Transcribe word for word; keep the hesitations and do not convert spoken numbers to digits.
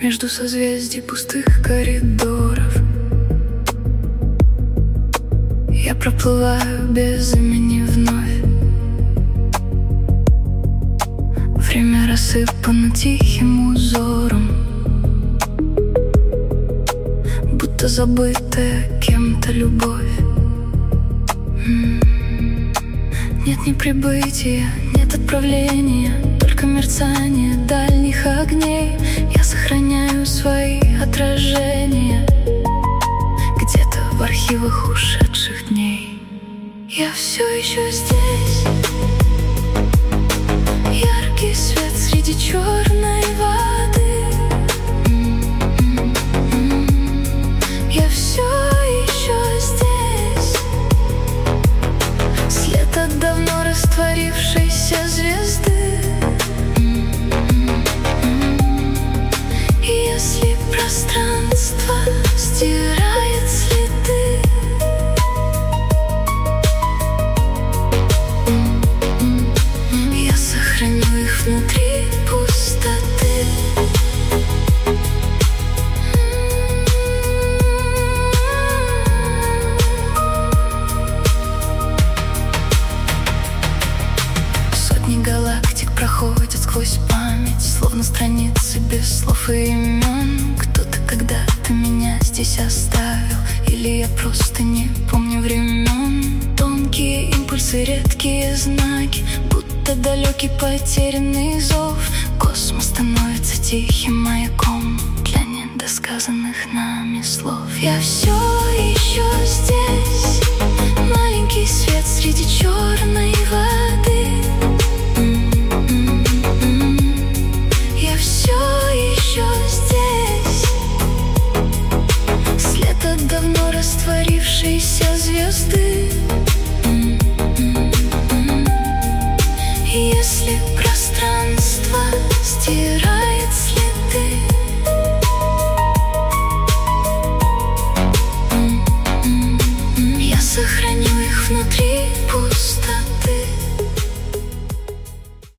между созвездий пустых коридоров. Я проплываю без имени вновь. Время рассыпано тихим узором, будто забытая кем-то любовь. Нет ни прибытия, нет отправления, только мерцание дальних огней. Я сохраняю свои отражения где-то в архивах ушедших дней. Я все еще здесь, яркий свет среди черной воды. Я все еще здесь, след от давно растворившейся звезды. Если пространство стирает следы, я сохраню их внутри пустоты. Сотни галактик проходят сквозь память, словно страницы без слов и имен. Кто-то когда-то меня здесь оставил, или я просто не помню времен. Тонкие импульсы, редкие знаки, будто далекий потерянный зов. Космос становится тихим маяком для недосказанных нами слов. Я все